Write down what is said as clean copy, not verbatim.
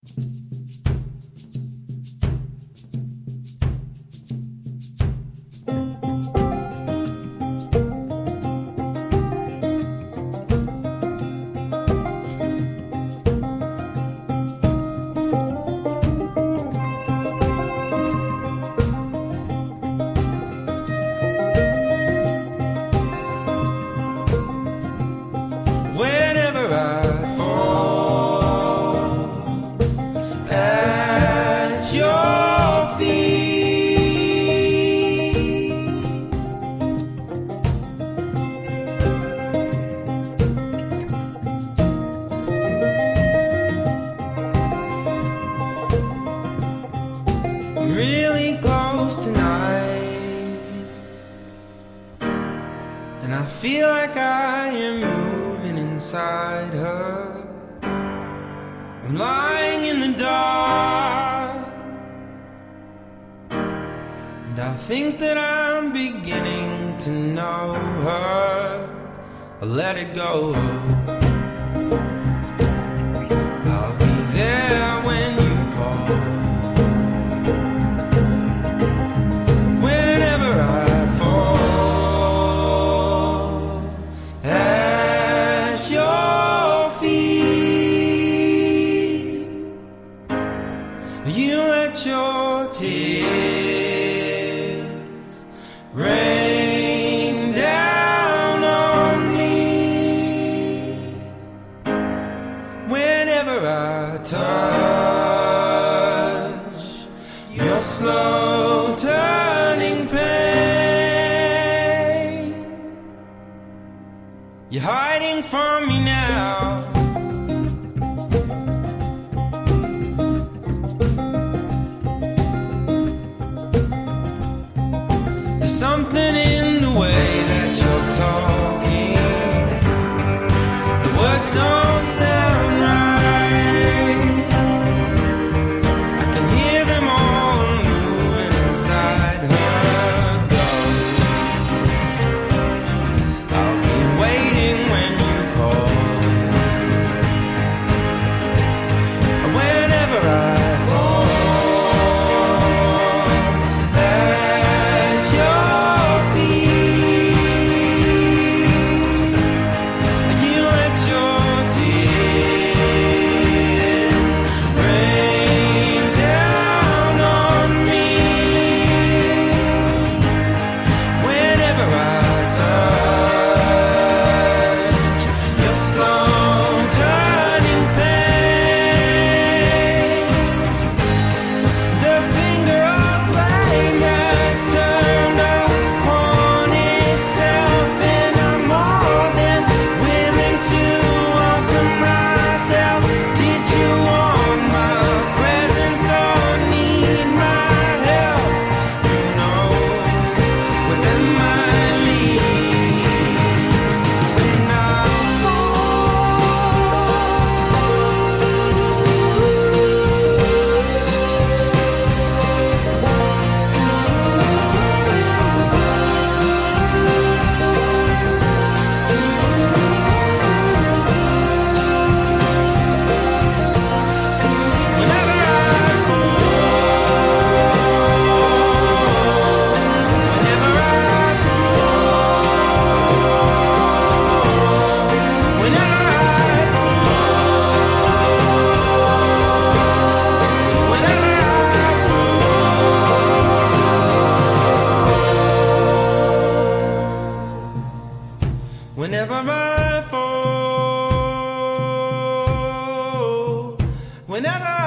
Really close tonight, and I feel like I am moving inside her. I'm lying in the dark, and I think that I'm beginning to know her. I let it go. I'll be there when you call. You let your tears rain down on me whenever I touch your slow turning pain. You're hiding from me now. Something in the way that you're talking, the words don't sound right. I can hear them all moving inside her glow. I'll be waiting when you call. Whenever I fall whenever I fall, whenever